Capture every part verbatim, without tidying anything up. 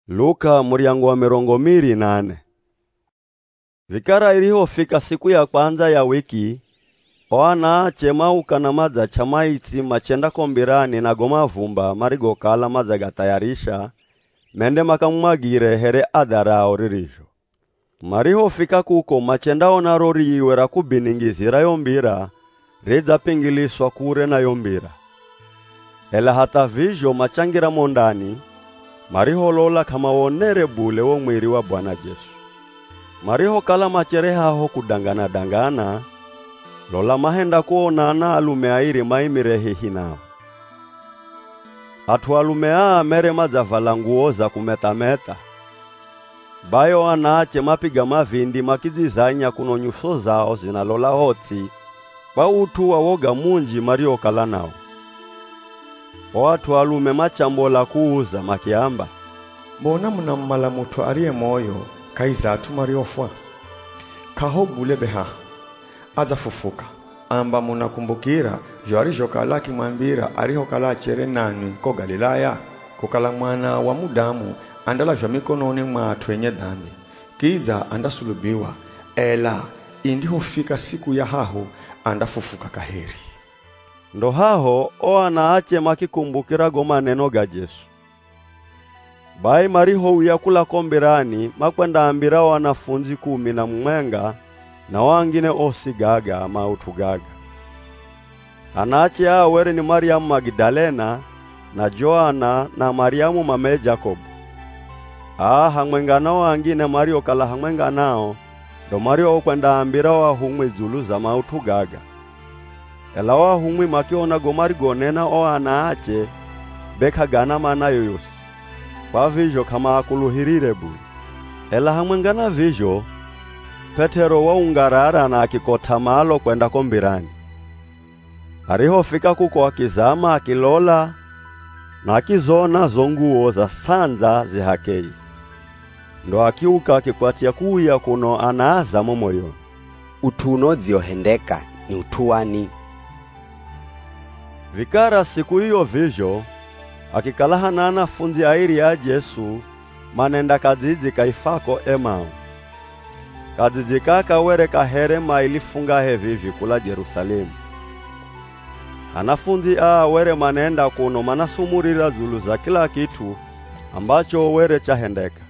Luka muriango wa mirongo miri nane. Vikara ilihofika siku ya kwanza ya wiki, oana chemauka na madza chamaiti machenda kombirani na goma vumba marigo kala madza gatayarisha, mende makamumagire here adara oririjo. Marihofika kuko machenda ona rori iwera kubiningizira yombira, reza pingiliswa kure na yombira. Ela hata vijo machangira mondani, mariholola kama wonere bule wo mwiri wa Bwana Yesu. Mariho kala machereha ho kudangana dangana, lola mahenda kuonana alume airi maimirehi hinao. Atu alume aa mere madzavala nguo za kumetameta. Bayo anaache mapiga mavindi makizizanya kuno nyuso zao zinalola hoti, ba utu wa woga munji mario kala nao. Watu alume machambola kuuza makiamba, mbona munammala mutu ariye moyo kaiza atu mariofwa? Kaho bule beha aza fufuka, amba munakumbukira jo arijo kala kimwambira ariho kala chere nani ko Galilaya, kukala mwana wa mudamu andala jo mikononi mwa twenye dhambi, kiza andasulubiwa, ela indiho fika siku ya haho andafufuka kaheri. Ndo haho o anaache makikumbukira goma neno ga Yesu. Bai mariho uyakula kombirani makwenda ambira wanafunzi kumi na mwenga na wangine osigaga mautugaga. Anaache awere ni Mariamu Magdalena na Joana na Mariamu mame Jacob. Ah hamwenga nao wangine Mario kala hamwenga nao, do Mario okwenda ambira wa humwe zulu za mautugaga. Ela wa humwi makiona gomari gonena o anaache beka gana mana yoyosi. Kwa vijo kama akuluhirire bui. Ela hamwengana vijo, Petero wa ungarara na akikota malo kwenda kombirani. Ariho fika kuko akizama akilola na akizona zonguo za sanza zihakei. Ndo akiuka akikwatia kuya kuno anaaza momoyo. Utuno ziohendeka ni utuani. Vikara siku hiyo vijo, akikalaha na anafunzi airi ya Yesu, manenda kadzidzi kaifako Emau. Kadzidzi kaka were kahere mailifunga hevivi kula Jerusalemu. Anafunzi aa were manenda kuno manasumurira zulu za kila kitu ambacho were chahendeka.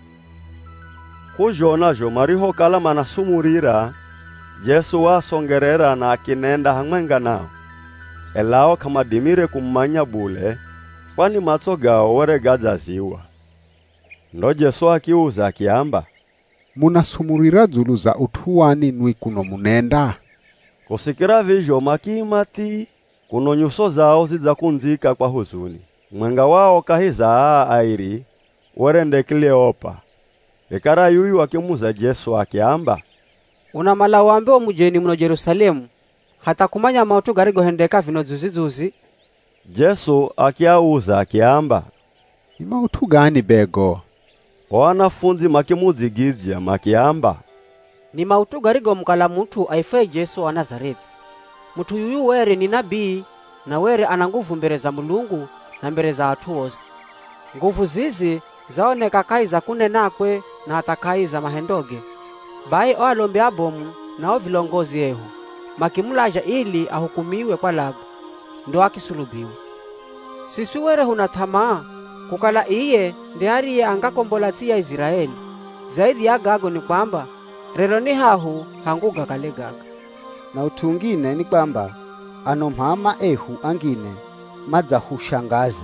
Kujona jo mariho kala manasumurira, Yesu wasongerera na akinenda hamwenga nao. Elao kama dimire kumanya bule, kwani matso gao were gadzaziwa. Ndo Yesu akiuza akiamba, munasumurira zulu za utuwani nui kuno munenda? Kusikira vijo makimati, kuno nyuso zao ziza kunzika kwa huzuni. Mwenga wao kahiza airi, were ndekiliopa. Vikara yuyu akimuza Yesu akiamba, unamala wambe wa mujeni mno Jerusalemu, hata kumanya mautu garigo hendeka vino zuzi zuzi. Yesu akiauza akiamba, ni mautu gani bego? Wanafunzi makimuzigizia makiamba, ni mautu garigo mkala mtu aifaye Yesu wa Nazareti. Mtu yuyu were ni nabii na were ana nguvu mbele za Mulungu na mbele za watu wose. Nguvu zizi zaoneka kai za kunenakwe na hata kai za mahendoge. Bai o alombe abomu na o vilongozi ehu makimulaja ili ahukumiwe kwa lagu, ndo akisulubiwe. Sisi were huna tamaa kukala iye ndiariye angakombola tia Israeli. Zaidi ya gago ni kwamba rero ni hahu hanguga kale gaga. Na utungine ni kwamba anomhama ehu angine madza hushangaza.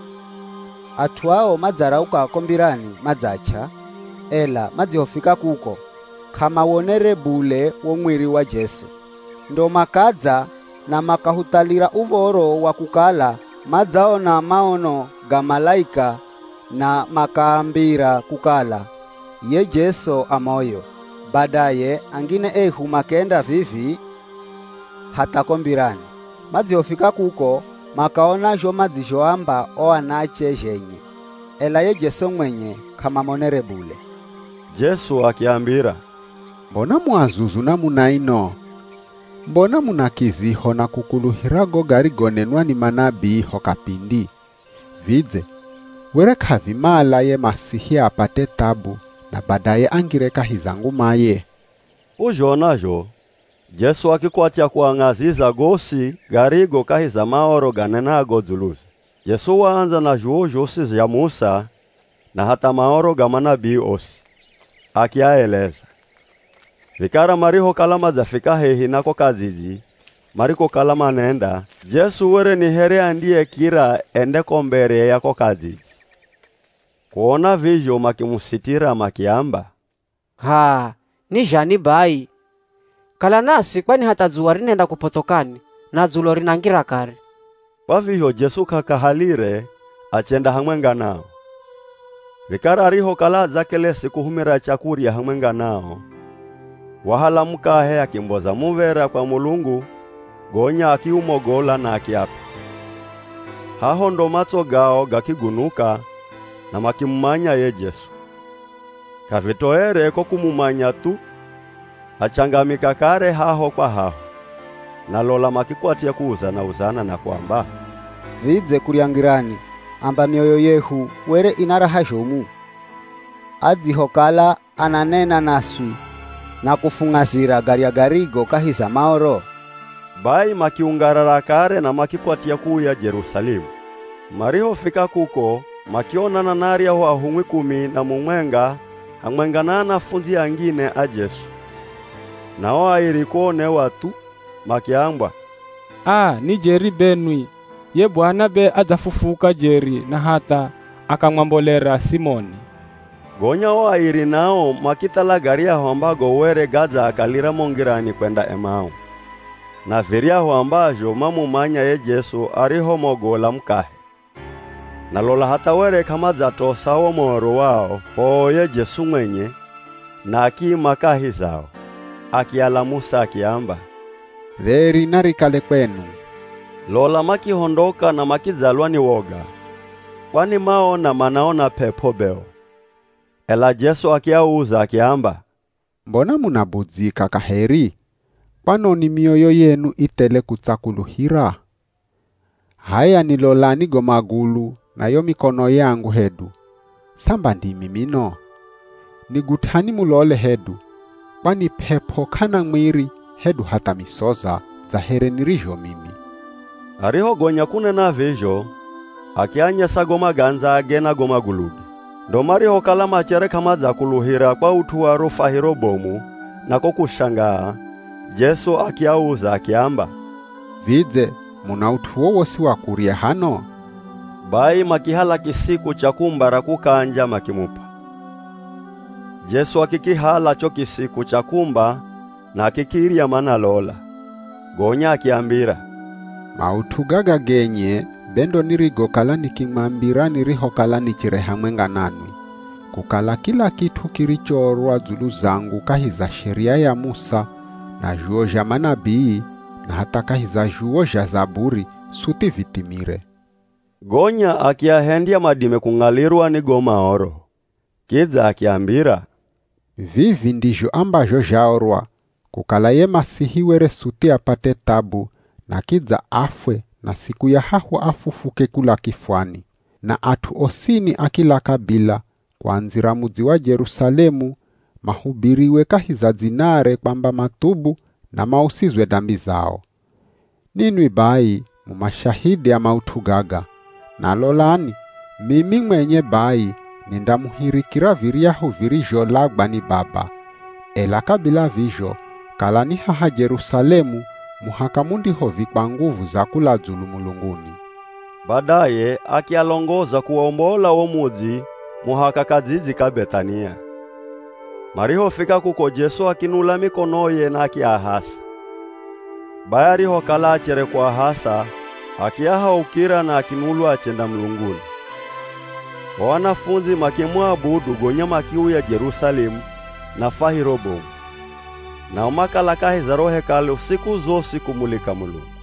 Atuao madzarauka kombirani madzacha, ela madzihofika kuko kama wonere bule wo mwiri wa Yesu. Ndo makadza na makahutalira uvoro wa kukala madzaona maono ga malaika na makaambira kukala ye Yesu amoyo. Badaye angine ehu makenda vivi hata kombirani. Madzihofika kuko makaona jo madzijoamba o anache jenye. Ela ye Yesu mwenye kama monere bule. Yesu akiambira, mbona mwazuzu na munaino? Mbona munakiziho na kukuluhirago garigonenwa ni manabii ho kapindi? Vidze, were kavimala ye Masihi apate tabu na baadaye angire kahiza ngumaye. Ujonajo, Jesu akikwatia kuangaziza gosi garigo kahiza maoro ganenago dzuluzi. Jesu waanza na juo josi ya Musa na hata maoro ga manabii osi. Akiaeleza. Vikara mariho kalama zafika hehi nako kaziji, mariko kalama nenda, Jesu were ni here andie kira ende kombere yako kaziji. Kuona vizho makimusitira makiamba. Ha, ni jani bai. Kala nasi kwani hata zuwa rinenda kupotokani na zulo rinangira kari. Kwa vizho Jesu kakahalire achenda hamwenga nao. Vikara ariho kala zakele siku humira chakuri ya hamwenga nao. Wahala mukahe akimboza muvera kwa Mulungu, gonya akiumogola na akiapa. Haho ndo matso gao gakigunuka na makimumanya ye Jesu. Kavitoere ko kumumanya tu, achangamika kare haho kwa haho. Na lola makikwatia kuuza na uzana na kwamba, Vidze kuriangirani, amba mioyo yehu were inaraha jomu. Adzi hokala ananena naswi, na kufungazira garia garigo kahiza maoro. Bai makiungarara kare na makikwatia kuya Jerusalemu. Mariho fika kuko, makionana nari aho ahumwi kumi na mumwenga, hamwenganana funzi angine a Jesu. Nao airikone watu, makiambwa, Ah, ni Jeri benwi, ye Bwana be azafufuka Jeri na hata akamwambolera Simoni. Gonya o airi nao makitala garia ambago were gaza akalira mongirani kwenda Emau. Na viria ambajo mamumanya ye Jesu ariho mogola mkahe. Na lola hata were kama zato sawo moro wao po ye Jesu mwenye na aki makahi zao. Akiala Musa akiamba, Veri narikale kwenu. Lola makihondoka na makizalwa ni woga. Kwani mao na manaona pepo beo. Ela Jesu akiauza akiamba, Mbona munabuzika kaheri? Kwano ni mioyo yenu itele kutsakuluhira? Haya nilolani gomagulu na yo mikono yangu hedu. Samba ndimi mino. Nigutani mulole hedu. Kwani pepo kana mwiri hedu hata misoza za here nirijo mimi. Ariho gonya kunena vejo, akianya sagoma ganza agena goma gulugi. Ndomari hokala machere kama za kuluhira kwa utuwaro fahiro bomu na kukushangaa. Jesu akiauza akiamba, Vidze, muna utuwo wosi wa kuria hano? Bai makihala kisiku cha kumbara kukanja makimupa. Jesu akikihala cho kisiku cha kumba na akikiria manalola. Gonya akiambira, Mautugaga genye, bendo nirigo kala nikimambira niriho kala nichire hamwenga nanwi. Kukala kila kitu kirichorwa zulu zangu kahiza sheria ya Musa na juo ja manabii na hata kahiza juo ja Zaburi suti vitimire. Gonya akiahendia madime kungalirwa ni goma oro. Kiza akiambira, Vivi ndijo ambajo jaorwa, kukala ye Masihi were suti apate tabu na kiza afwe na siku ya hahu afufuke kula kifwani. Na atu osini akila kabila, kuanzira muzi wa Jerusalemu, mahubiriwe kahiza zinare kwamba matubu na mausizwe dambi zao. Ninwi bai mumashahidi ya mautugaga, na lolani mimi mwenye bai nindamuhirikira viriahu virijo lagba ni baba. Ela kabila vijo, kalani haha Jerusalemu, muhakamundi hovi kwa nguvu za kula zulu mulunguni. Badaye akialongoza kuombola omuzi muhaka kazizi ka Betania. Mariho fika kuko Jesu akinula mikonoye na akiahasa. Bayari hokala achere kwa hasa, akiaha ukira na akinulu achenda mlunguni. Wanafunzi makimwabudu gonya makiu ya Jerusalemu na fahirobo. Na umakala kahi za rohe kale usiku zosi kumulika Mulungu.